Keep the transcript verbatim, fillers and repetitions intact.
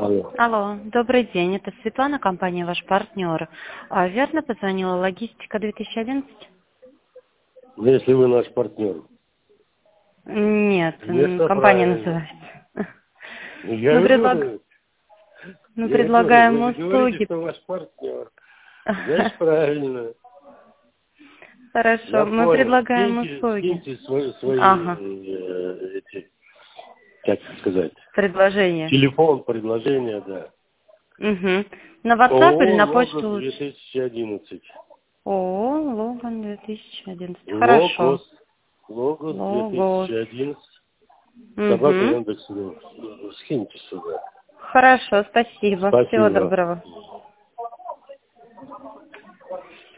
Алло. Алло, добрый день, это Светлана, компания «Ваш партнер». А, верно позвонила «Логистика две тысячи одиннадцать»? Ну, если вы наш партнер. Нет, м, Это компания правильно. называется. Я Мы, и предлаг... говорю. Мы Я и говорю, вы предлагаем же говорите, услуги. что ваш партнер. Значит, правильно. Хорошо, Я мы понял. предлагаем Скиньте, услуги. скиньте свои, свои Ага, э, эти, как сказать, предложение. телефон, предложения, да. Угу. На WhatsApp или ООО на «Логос» почту две лучше? тысячи одиннадцать. О, Логан две тысячи одиннадцать. Хорошо. Логос. Логос Логос. две тысячи одиннадцать. Собака Угу. Яндекс.ру. Скиньте сюда. Хорошо, спасибо. Всего Спасибо. доброго.